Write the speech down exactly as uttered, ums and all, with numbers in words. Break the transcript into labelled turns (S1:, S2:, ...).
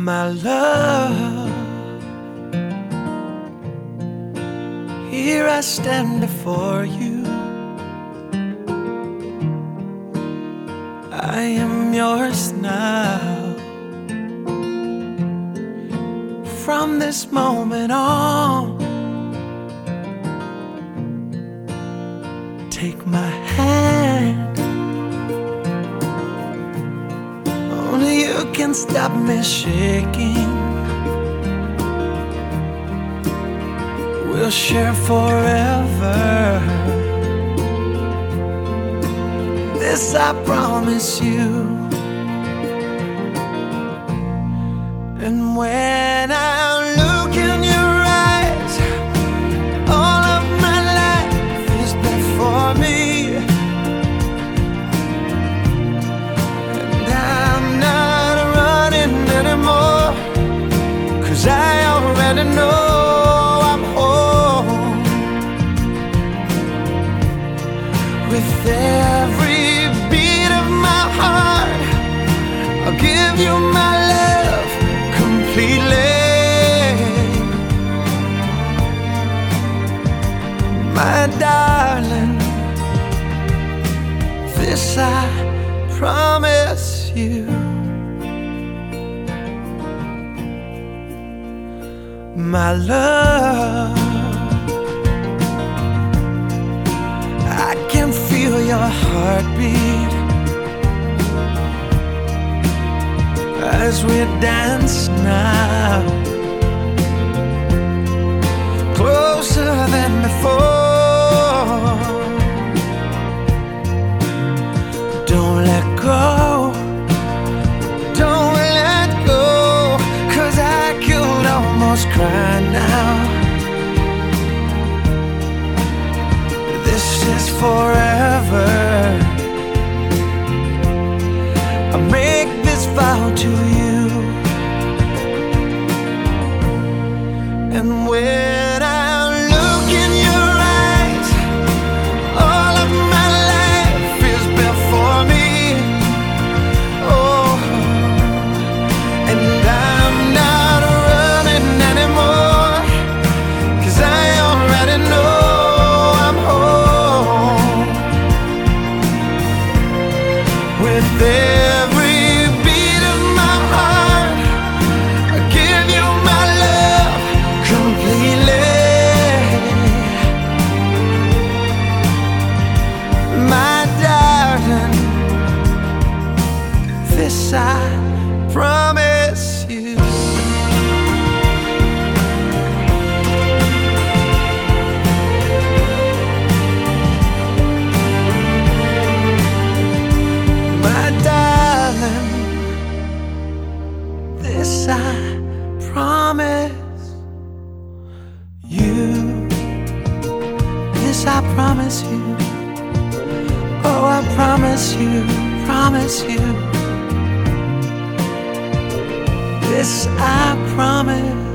S1: My love, here I stand before you. I am yours now. From this moment on, take my hand. Only you can stop me shaking. We'll share forever. This I promise you. And when I look in your eyes, all of my life is before me. And I'm not running anymore, 'cause I already know I'm home. With every beat of my heart, I'll give you my love completely. My darling, this I promise you. My love, I can feel your heartbeat as we dance now, closer than before. Don't let go, don't let go, 'cause I could almost cry now. This is forever. I make this vow to you. And when I look in your eyes, all of my life is before me. Oh, and I'm not running anymore, 'cause I already know I'm home. With every beat of my heart, I give you my love completely. My darling, this I promise you. My darling, this I promise you. This I promise you. Oh, I promise you, promise you. This I promise.